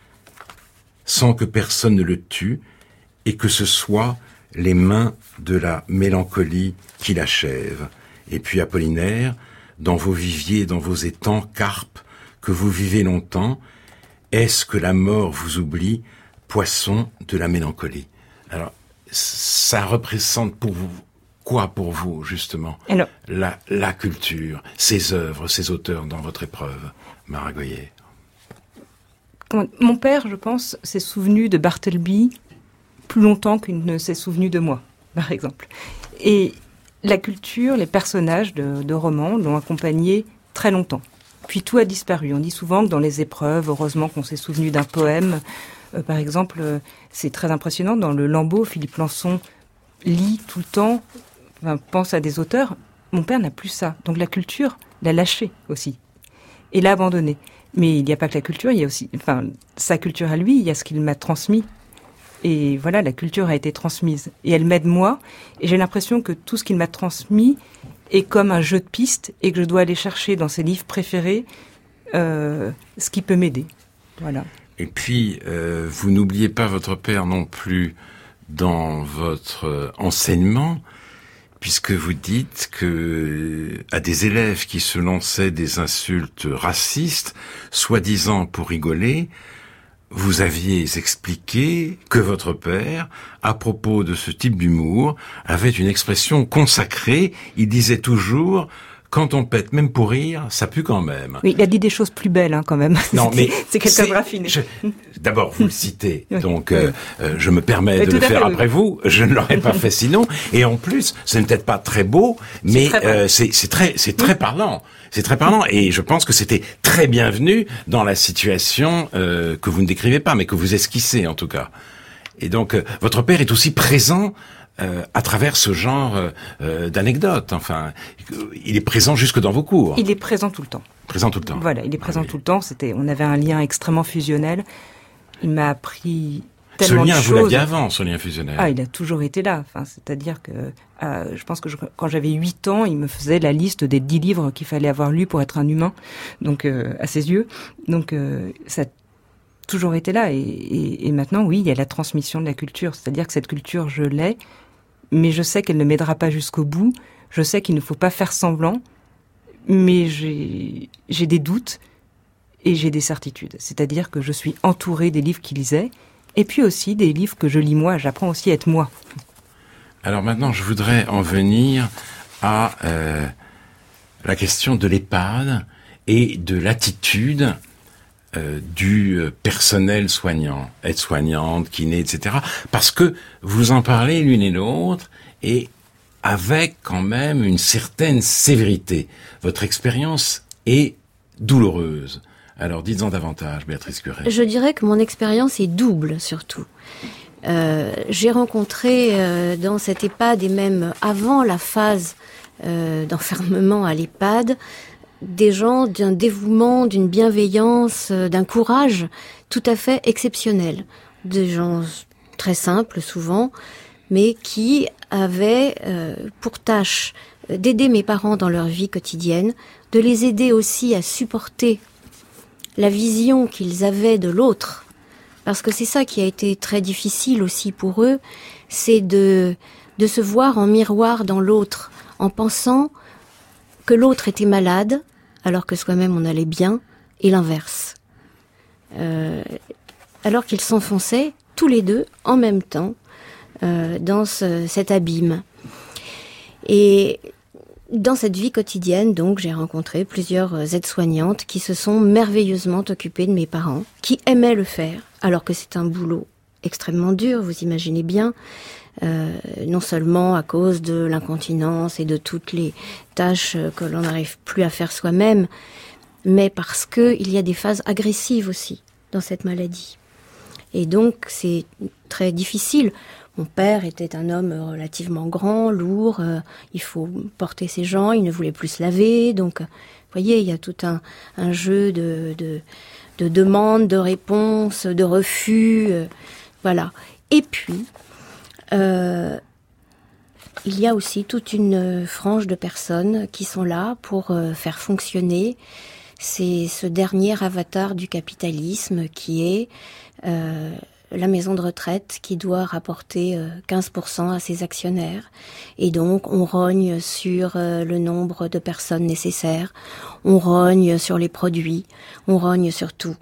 sans que personne ne le tue, et que ce soit les mains de la mélancolie qui l'achèvent. » Et puis Apollinaire: « Dans vos viviers, dans vos étangs, carpes, que vous vivez longtemps, est-ce que la mort vous oublie, poisson de la mélancolie ?» Alors, ça représente pour vous quoi pour vous, justement? Alors, la culture, ces œuvres, ces auteurs dans votre épreuve, Maragoyer? Mon père, je pense, s'est souvenu de Bartleby plus longtemps qu'il ne s'est souvenu de moi, par exemple. Et la culture, les personnages de romans l'ont accompagné très longtemps. Puis tout a disparu. On dit souvent que dans les épreuves, heureusement qu'on s'est souvenu d'un poème. Par exemple, c'est très impressionnant, dans le Lambeau, Philippe Lançon lit tout le temps, pense à des auteurs. Mon père n'a plus ça. Donc la culture l'a lâché aussi. Et l'a abandonné. Mais il n'y a pas que la culture, il y a aussi, sa culture à lui, il y a ce qu'il m'a transmis. Et voilà, la culture a été transmise. Et elle m'aide moi. Et j'ai l'impression que tout ce qu'il m'a transmis est comme un jeu de pistes et que je dois aller chercher dans ses livres préférés ce qui peut m'aider. Voilà. Et puis, vous n'oubliez pas votre père non plus dans votre enseignement, puisque vous dites que à des élèves qui se lançaient des insultes racistes, soi-disant pour rigoler, vous aviez expliqué que votre père, à propos de ce type d'humour, avait une expression consacrée. Il disait toujours: quand on pète, même pour rire, ça pue quand même. Oui, il a dit des choses plus belles, quand même. Non, mais c'est quelqu'un de raffiné. D'abord, vous le citez, oui, donc je me permets de le faire après vous. Je ne l'aurais pas fait sinon. Et en plus, ce n'est peut-être pas très beau, mais c'est très parlant. C'est très parlant. Et je pense que c'était très bienvenu dans la situation que vous ne décrivez pas, mais que vous esquissez en tout cas. Et donc, votre père est aussi présent à travers ce genre d'anecdotes. Enfin, il est présent jusque dans vos cours. Il est présent tout le temps. Présent tout le temps. Voilà, il est présent tout le temps. On avait un lien extrêmement fusionnel. Il m'a appris tellement de choses. Ce lien, vous l'aviez avant, ce lien fusionnel. Ah, il a toujours été là. C'est-à-dire que je pense que quand j'avais 8 ans, il me faisait la liste des 10 livres qu'il fallait avoir lus pour être un humain, donc à ses yeux. Donc ça a toujours été là. Et maintenant, oui, il y a la transmission de la culture. C'est-à-dire que cette culture, je l'ai, mais je sais qu'elle ne m'aidera pas jusqu'au bout. Je sais qu'il ne faut pas faire semblant, mais j'ai des doutes et j'ai des certitudes. C'est-à-dire que je suis entourée des livres qu'il lisait, et puis aussi des livres que je lis moi. J'apprends aussi à être moi. Alors maintenant, je voudrais en venir à la question de l'EHPAD et de l'attitude du personnel soignant, aide-soignante, kiné, etc. Parce que vous en parlez l'une et l'autre, et avec quand même une certaine sévérité. Votre expérience est douloureuse. Alors dites-en davantage, Béatrice Curet. Je dirais que mon expérience est double, surtout. J'ai rencontré dans cette EHPAD, et même avant la phase d'enfermement à l'EHPAD, des gens d'un dévouement, d'une bienveillance, d'un courage tout à fait exceptionnel. Des gens très simples souvent, mais qui avaient pour tâche d'aider mes parents dans leur vie quotidienne, de les aider aussi à supporter la vision qu'ils avaient de l'autre. Parce que c'est ça qui a été très difficile aussi pour eux, c'est de se voir en miroir dans l'autre, en pensant que l'autre était malade, alors que soi-même on allait bien, et l'inverse. Alors qu'ils s'enfonçaient tous les deux en même temps dans cet abîme. Et dans cette vie quotidienne, donc, j'ai rencontré plusieurs aides-soignantes qui se sont merveilleusement occupées de mes parents, qui aimaient le faire, alors que c'est un boulot extrêmement dur, vous imaginez bien, non seulement à cause de l'incontinence et de toutes les tâches que l'on n'arrive plus à faire soi-même, mais parce qu'il y a des phases agressives aussi dans cette maladie. Et donc, c'est très difficile. Mon père était un homme relativement grand, lourd, il faut porter ses gens, il ne voulait plus se laver, donc, vous voyez, il y a tout un jeu de demandes, de réponses, de refus, voilà. Et puis, il y a aussi toute une frange de personnes qui sont là pour faire fonctionner ce dernier avatar du capitalisme qui est la maison de retraite qui doit rapporter 15% à ses actionnaires. Et donc, on rogne sur le nombre de personnes nécessaires, on rogne sur les produits, on rogne sur tout.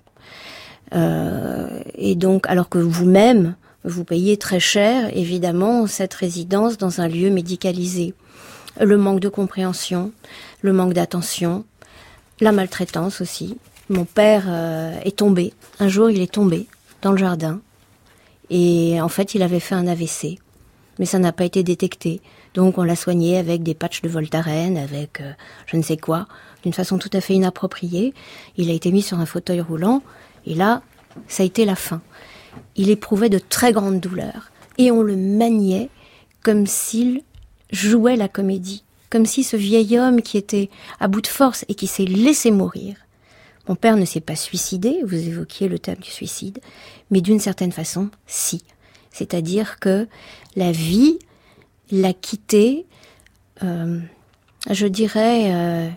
Et donc, alors que vous-même, vous payez très cher, évidemment, cette résidence dans un lieu médicalisé. Le manque de compréhension, le manque d'attention, la maltraitance aussi. mon père est tombé. Un jour, il est tombé dans le jardin. Et en fait, il avait fait un AVC. Mais ça n'a pas été détecté. Donc, on l'a soigné avec des patchs de Voltaren, avec je ne sais quoi, d'une façon tout à fait inappropriée. Il a été mis sur un fauteuil roulant. Et là, ça a été la fin. Il éprouvait de très grandes douleurs. Et on le maniait comme s'il jouait la comédie. Comme si ce vieil homme qui était à bout de force et qui s'est laissé mourir. Mon père ne s'est pas suicidé, vous évoquiez le thème du suicide, mais d'une certaine façon, si. C'est-à-dire que la vie l'a quitté, je dirais,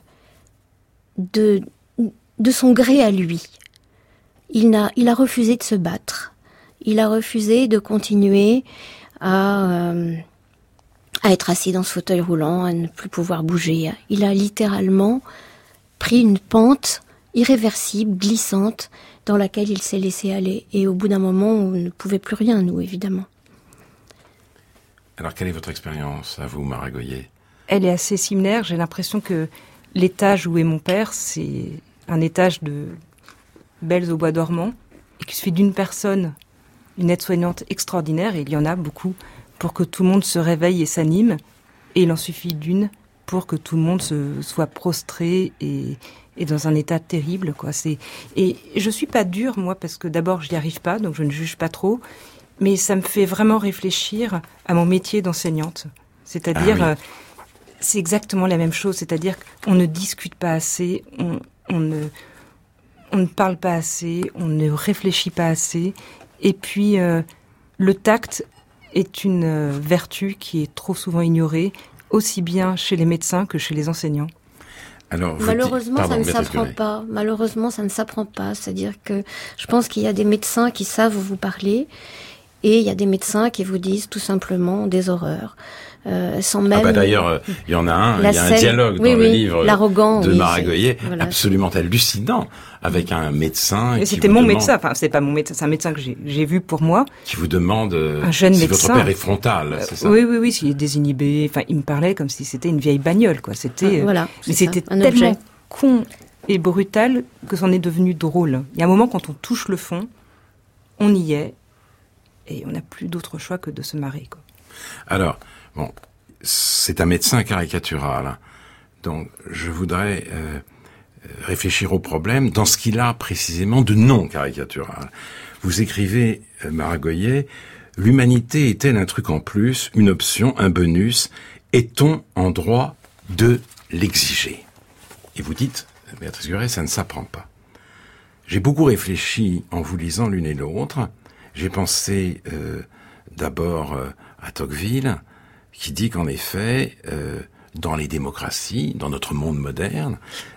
de son gré à lui. Il a refusé de se battre. Il a refusé de continuer à être assis dans ce fauteuil roulant, à ne plus pouvoir bouger. Il a littéralement pris une pente irréversible, glissante, dans laquelle il s'est laissé aller. Et au bout d'un moment, on ne pouvait plus rien, nous, évidemment. Alors, quelle est votre expérience, à vous, Mara Goyer ? Elle est assez similaire. J'ai l'impression que l'étage où est mon père, c'est un étage de Belles au bois dormant, et qu'il suffit d'une personne, une aide-soignante extraordinaire, et il y en a beaucoup, pour que tout le monde se réveille et s'anime, et il en suffit d'une pour que tout le monde soit prostré et dans un état terrible, quoi. Et je suis pas dure, moi, parce que d'abord, je n'y arrive pas, donc je ne juge pas trop, mais ça me fait vraiment réfléchir à mon métier d'enseignante. C'est-à-dire, c'est exactement la même chose, c'est-à-dire qu'on ne discute pas assez, on ne parle pas assez, on ne réfléchit pas assez, et puis le tact est une vertu qui est trop souvent ignorée, aussi bien chez les médecins que chez les enseignants. Alors, malheureusement, ça ne s'apprend pas. Malheureusement, ça ne s'apprend pas. C'est-à-dire que je pense qu'il y a des médecins qui savent vous parler, et il y a des médecins qui vous disent tout simplement des horreurs. Sans même... d'ailleurs, il y en a un, il y a un dialogue dans le livre de Mara Goyer, voilà, absolument hallucinant, avec un médecin. Et c'était mon médecin, enfin c'est pas mon médecin, c'est un médecin que j'ai vu pour moi. Qui vous demande un jeune si médecin, votre père est frontal, c'est ça? Oui, s'il est désinhibé, enfin il me parlait comme si c'était une vieille bagnole, quoi. C'était, voilà, mais c'était tellement con et brutal que c'en est devenu drôle. Il y a un moment quand on touche le fond, on y est, et on n'a plus d'autre choix que de se marrer, quoi. Alors, bon, c'est un médecin caricatural, donc je voudrais réfléchir au problème dans ce qu'il a précisément de non caricatural. Vous écrivez, Mara Goyer, l'humanité est-elle un truc en plus, une option, un bonus? Est-on en droit de l'exiger? Et vous dites, Béatrice Guret, ça ne s'apprend pas. J'ai beaucoup réfléchi en vous lisant l'une et l'autre. J'ai pensé d'abord à Tocqueville, qui dit qu'en effet, dans les démocraties, dans notre monde moderne,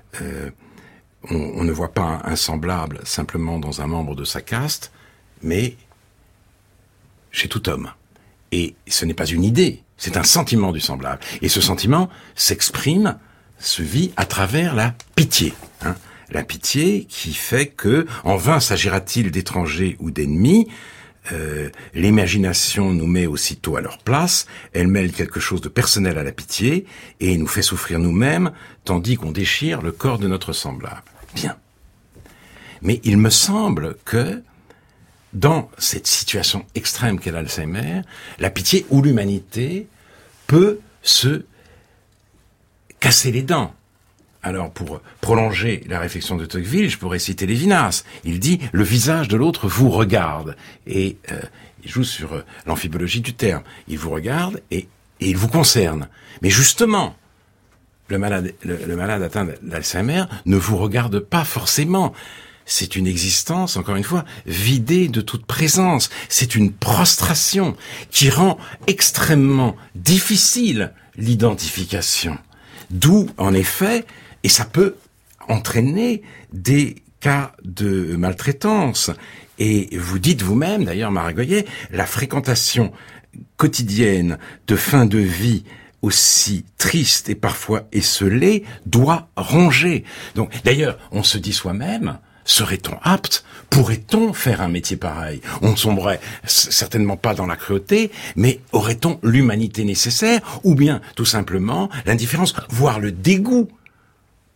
on ne voit pas un semblable simplement dans un membre de sa caste, mais chez tout homme. Et ce n'est pas une idée, c'est un sentiment du semblable. Et ce sentiment s'exprime, se vit à travers la pitié. La pitié qui fait que, en vain s'agira-t-il d'étrangers ou d'ennemis, l'imagination nous met aussitôt à leur place, elle mêle quelque chose de personnel à la pitié et nous fait souffrir nous-mêmes, tandis qu'on déchire le corps de notre semblable. Bien. Mais il me semble que, dans cette situation extrême qu'est l'Alzheimer, la pitié ou l'humanité peut se casser les dents. Alors, pour prolonger la réflexion de Tocqueville, je pourrais citer Lévinas. Il dit « le visage de l'autre vous regarde ». Et il joue sur l'amphibologie du terme. Il vous regarde et il vous concerne. Mais justement, le malade atteint d'Alzheimer ne vous regarde pas forcément. C'est une existence, encore une fois, vidée de toute présence. C'est une prostration qui rend extrêmement difficile l'identification. D'où, en effet, et ça peut entraîner des cas de maltraitance. Et vous dites vous-même, d'ailleurs, Mara Goyer, la fréquentation quotidienne de fin de vie aussi triste et parfois esseulée doit ronger. Donc, d'ailleurs, on se dit soi-même, serait-on apte? Pourrait-on faire un métier pareil? On ne sombrerait certainement pas dans la cruauté, mais aurait-on l'humanité nécessaire? Ou bien, tout simplement, l'indifférence, voire le dégoût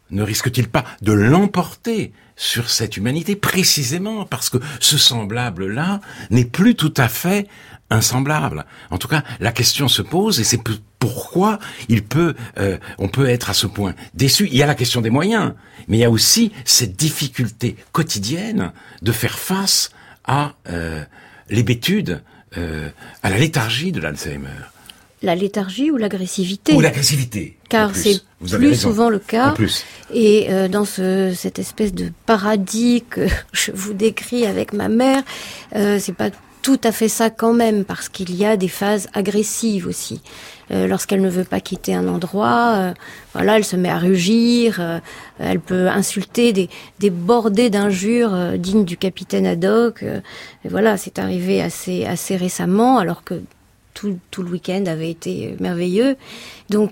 ne risque-t-il pas de l'emporter sur cette humanité, précisément parce que ce semblable-là n'est plus tout à fait un semblable. En tout cas, la question se pose, et c'est pourquoi on peut être à ce point déçu. Il y a la question des moyens, mais il y a aussi cette difficulté quotidienne de faire face à l'hébétude, à la léthargie de l'Alzheimer. La léthargie ou l'agressivité. Ou l'agressivité. Car c'est plus souvent le cas. Et dans cette espèce de paradis que je vous décris avec ma mère, c'est pas tout à fait ça quand même, parce qu'il y a des phases agressives aussi. Lorsqu'elle ne veut pas quitter un endroit, elle se met à rugir, elle peut insulter des bordées d'injures dignes du capitaine Haddock. C'est arrivé assez récemment, alors que tout le week-end avait été merveilleux. Donc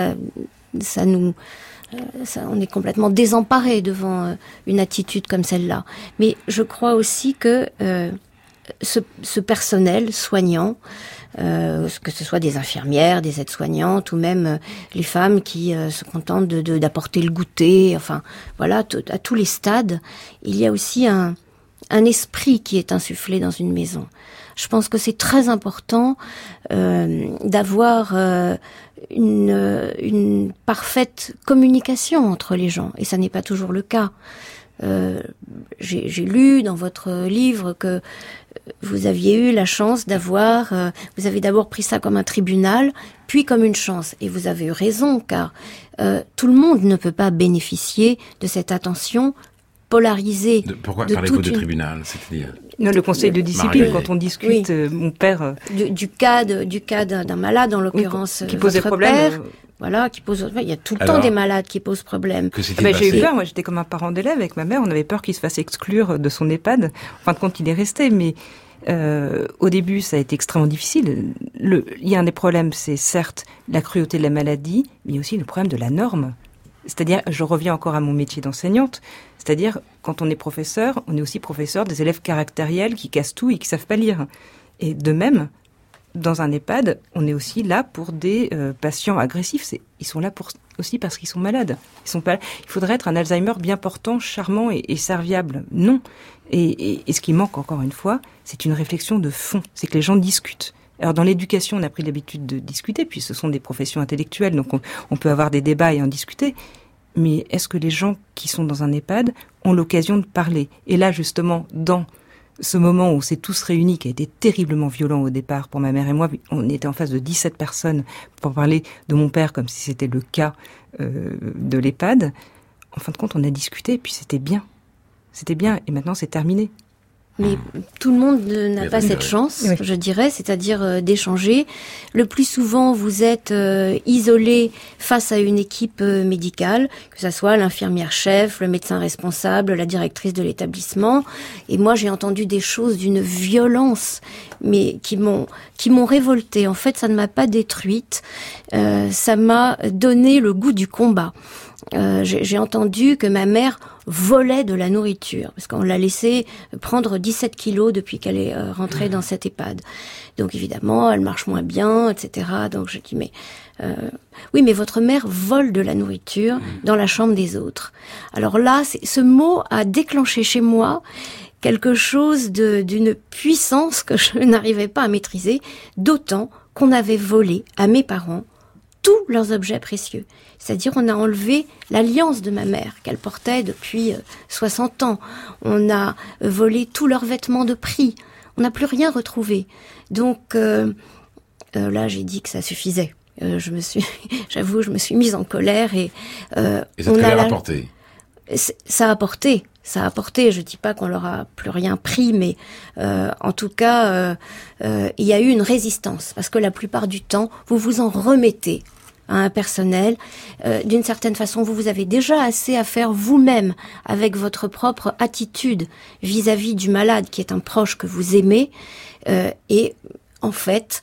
on est complètement désemparés devant une attitude comme celle-là. Mais je crois aussi que ce personnel soignant, que ce soit des infirmières, des aides-soignantes ou même les femmes qui se contentent d'apporter le goûter, à tous les stades, il y a aussi un esprit qui est insufflé dans une maison. Je pense que c'est très important d'avoir une parfaite communication entre les gens, et ça n'est pas toujours le cas. J'ai lu dans votre livre que vous aviez eu la chance vous avez d'abord pris ça comme un tribunal, puis comme une chance. Et vous avez eu raison, car tout le monde ne peut pas bénéficier de cette attention polarisée. Pourquoi parlez-vous de tribunal, c'est-à-dire Non, le conseil de discipline, quand on discute, mon père... Du cas d'un malade, en l'occurrence, qui posait problème. Il y a tout le temps des malades qui posent problème. J'ai eu peur, moi j'étais comme un parent d'élève avec ma mère, on avait peur qu'il se fasse exclure de son EHPAD. En fin de compte, il est resté, mais au début ça a été extrêmement difficile. Il y a un des problèmes, c'est certes la cruauté de la maladie, mais il y a aussi le problème de la norme. C'est-à-dire, je reviens encore à mon métier d'enseignante, c'est-à-dire, quand on est professeur, on est aussi professeur des élèves caractériels qui cassent tout et qui savent pas lire. Et de même, dans un EHPAD, on est aussi là pour des patients agressifs. Ils sont là aussi parce qu'ils sont malades. Il faudrait être un Alzheimer bien portant, charmant et serviable. Non. Et ce qui manque, encore une fois, c'est une réflexion de fond. C'est que les gens discutent. Alors, dans l'éducation, on a pris l'habitude de discuter, puis ce sont des professions intellectuelles, donc on peut avoir des débats et en discuter. Mais est-ce que les gens qui sont dans un EHPAD ont l'occasion de parler ? Et là, justement, dans ce moment où c'est tous réunis, qui a été terriblement violent au départ pour ma mère et moi, on était en face de 17 personnes pour parler de mon père comme si c'était le cas de l'EHPAD. En fin de compte, on a discuté et puis c'était bien. C'était bien et maintenant c'est terminé. Mais tout le monde n'a pas cette chance, je dirais, c'est-à-dire d'échanger. Le plus souvent, vous êtes isolé face à une équipe médicale, que ça soit l'infirmière-chef, le médecin responsable, la directrice de l'établissement. Et moi, j'ai entendu des choses d'une violence, mais qui m'ont révoltée. En fait, ça ne m'a pas détruite. Ça m'a donné le goût du combat. J'ai entendu que ma mère volait de la nourriture, parce qu'on l'a laissée prendre 17 kilos depuis qu'elle est rentrée dans cette EHPAD. Donc évidemment, elle marche moins bien, etc. Donc je dis, oui, mais votre mère vole de la nourriture dans la chambre des autres. Alors là, ce mot a déclenché chez moi quelque chose d'une puissance que je n'arrivais pas à maîtriser, d'autant qu'on avait volé à mes parents tous leurs objets précieux. C'est-à-dire, on a enlevé l'alliance de ma mère, qu'elle portait depuis 60 ans. On a volé tous leurs vêtements de prix. On n'a plus rien retrouvé. Donc, là, j'ai dit que ça suffisait. J'avoue, je me suis mise en colère et cette colère a apporté. Ça a apporté. Je dis pas qu'on leur a plus rien pris, mais en tout cas, il y a eu une résistance, parce que la plupart du temps, vous vous en remettez à un personnel. D'une certaine façon, vous avez déjà assez à faire vous-même avec votre propre attitude vis-à-vis du malade qui est un proche que vous aimez. Et en fait,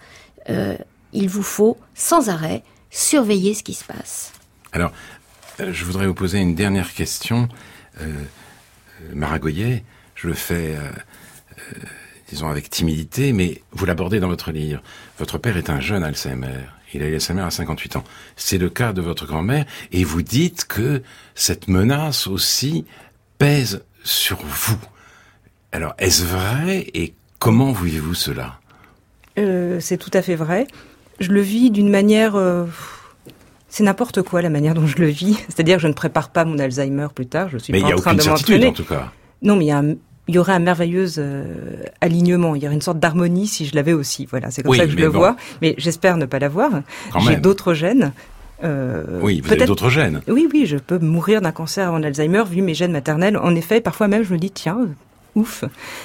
il vous faut sans arrêt surveiller ce qui se passe. Alors, je voudrais vous poser une dernière question. Maragoyer, je le fais disons avec timidité, mais vous l'abordez dans votre livre. Votre père est un jeune Alzheimer. Il a eu Alzheimer à 58 ans. C'est le cas de votre grand-mère, et vous dites que cette menace aussi pèse sur vous. Alors, est-ce vrai, et comment vivez-vous cela ? C'est tout à fait vrai. Je le vis d'une manière... c'est n'importe quoi la manière dont je le vis. C'est-à-dire que je ne prépare pas mon Alzheimer plus tard. Je suis pas en train de m'entraîner. Mais il n'y a aucune certitude, en tout cas. Non, mais il y aurait un merveilleux alignement. Il y aurait une sorte d'harmonie si je l'avais aussi. Voilà, c'est comme ça que je le vois. Mais j'espère ne pas l'avoir. J'ai d'autres gènes. Oui, vous avez d'autres gènes. Oui, je peux mourir d'un cancer avant l'Alzheimer, vu mes gènes maternels. En effet, parfois même, je me dis, tiens, ouf.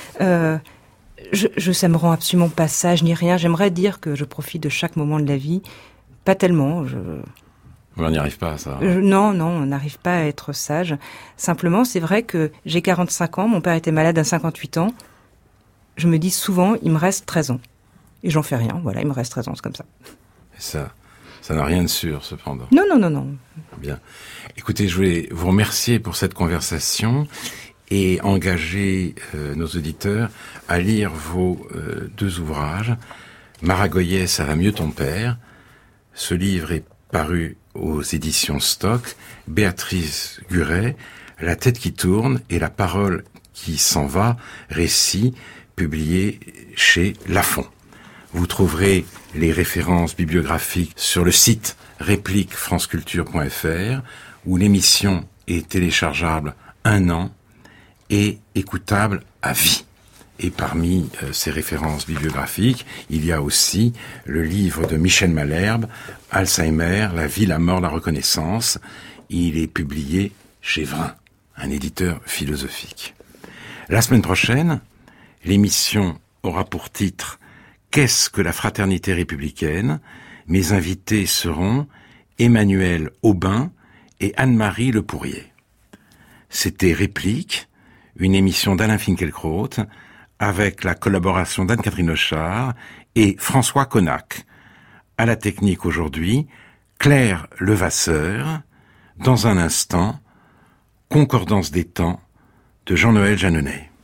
Ça me rend absolument pas sage ni rien. J'aimerais dire que je profite de chaque moment de la vie. Pas tellement. On n'y arrive pas à ça. Non, on n'arrive pas à être sage. Simplement, c'est vrai que j'ai 45 ans, mon père était malade à 58 ans. Je me dis souvent, il me reste 13 ans. Et j'en fais rien, voilà, il me reste 13 ans, c'est comme ça. Et ça n'a rien de sûr, cependant. Non. Bien. Écoutez, je voulais vous remercier pour cette conversation et engager nos auditeurs à lire vos 2 ouvrages. Maragoyès, ça va mieux ton père. Ce livre est paru aux éditions Stock. Béatrice Guret, La tête qui tourne et la parole qui s'en va, récit publié chez Lafon. Vous trouverez les références bibliographiques sur le site répliquefranceculture.fr où l'émission est téléchargeable 1 an et écoutable à vie. Et parmi ces références bibliographiques, il y a aussi le livre de Michel Malherbe, Alzheimer, la vie, la mort, la reconnaissance. Il est publié chez Vrin, un éditeur philosophique. La semaine prochaine, l'émission aura pour titre « Qu'est-ce que la fraternité républicaine ?» Mes invités seront Emmanuel Aubin et Anne-Marie Le Pourrier. C'était Réplique, une émission d'Alain Finkielkraut, avec la collaboration d'Anne-Catherine Hochard et François Connac. À la technique aujourd'hui, Claire Levasseur. Dans un instant, Concordance des temps de Jean-Noël Jeanneney.